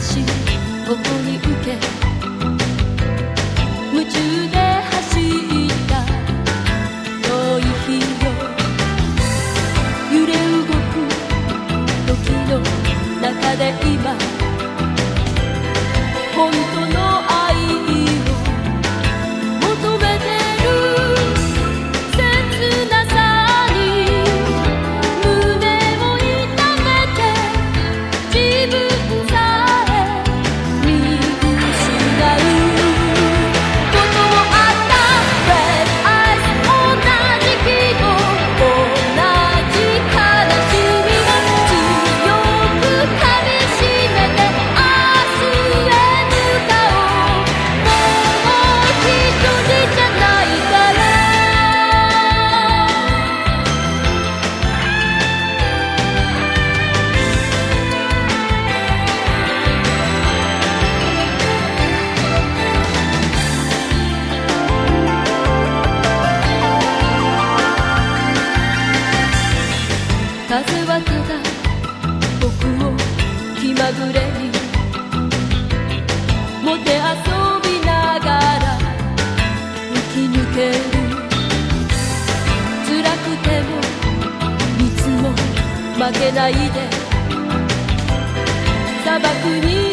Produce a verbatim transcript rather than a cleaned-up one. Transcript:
しここに受け夢中で走った遠い日よ揺れ動く時の中で今本当の愛を求めてる切なさに胸を痛めて自分さえ見失うこともあった Red Eyes 同じ希望同じ悲しみを強く噛みしめて明日へ向かおうもう一人じゃないから風はただ僕を気まぐれにもてあそびながら吹き抜ける辛くてもいつも負けないで砂漠に